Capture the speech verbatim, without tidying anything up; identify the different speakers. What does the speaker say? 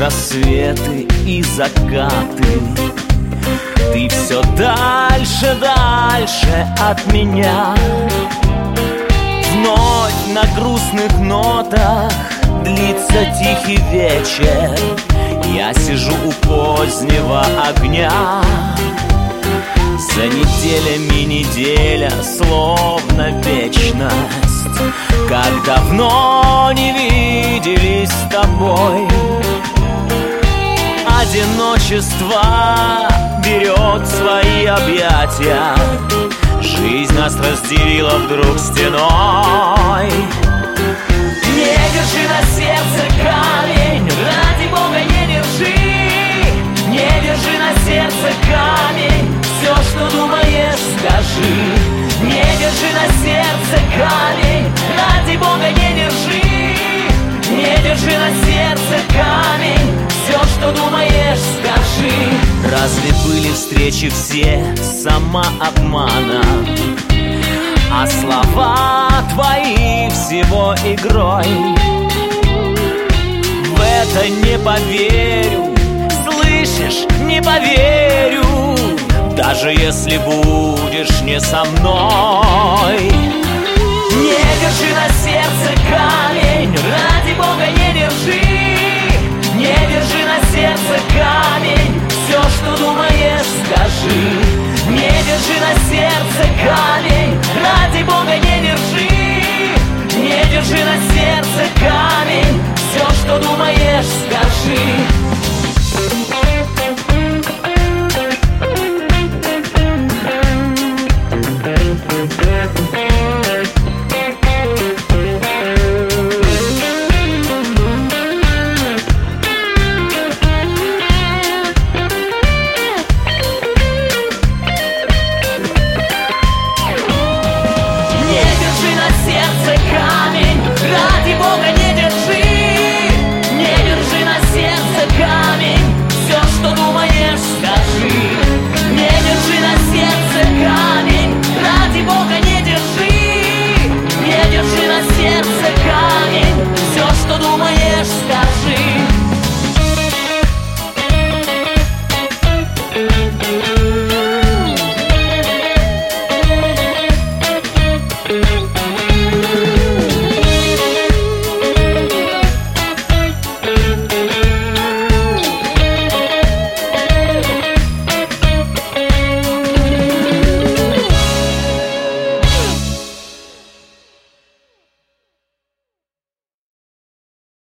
Speaker 1: рассветы и закаты. Ты все дальше, дальше от меня. Вновь на грустных нотах длится тихий вечер. Я сижу у позднего огня. За неделями неделя, словно вечность. Как давно не виделись с тобой. Одиночество берет свои объятия. Жизнь нас разделила вдруг стеной. Не держи на сердце камень, ради Бога не держи. Не держи на сердце камень, все, что думаешь, скажи. Не держи на сердце камень, ради Бога не держи. Не держи на сердце камень, все, что думаешь, скажи. Разве были встречи все самообманом, а слова твои всего игрой? В это не поверю, слышишь, не поверю, даже если будешь не со мной. Не держи на сердце камень, ради Бога не держи. Не держи на сердце камень, все, что думаешь, скажи. Не держи на сердце камень, ради Бога не держи. Не держи на сердце камень, все, что думаешь, скажи. Ради Бога, не